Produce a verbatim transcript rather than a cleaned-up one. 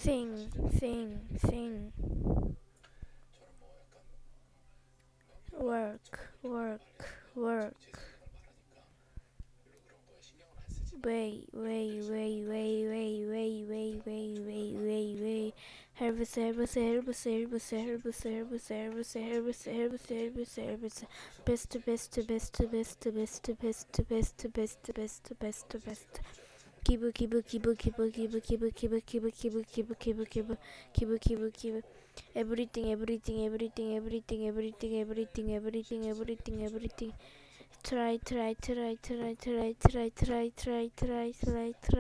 Sing, sing, sing. Work, work, work. Wait, wait, wait, wait, wait, wait, wait, wait, wait, wait, wait. Herbis, herbis, herbis, herbis, herbis, herbis, herbis, herbis, herbis, herbis, herbis. Best, best, best, best, best, best, best, best, best, best, best. Kibu, kibu, kibu, kibu, kibu, kibu, kibu, kibu, kibu, kibu, kibu, kibu, kibu, kibu, kibu. Everything, everything, everything, everything, everything, everything, everything, everything, everything. Try, try, try, try, try, try, try, try, try, try, try.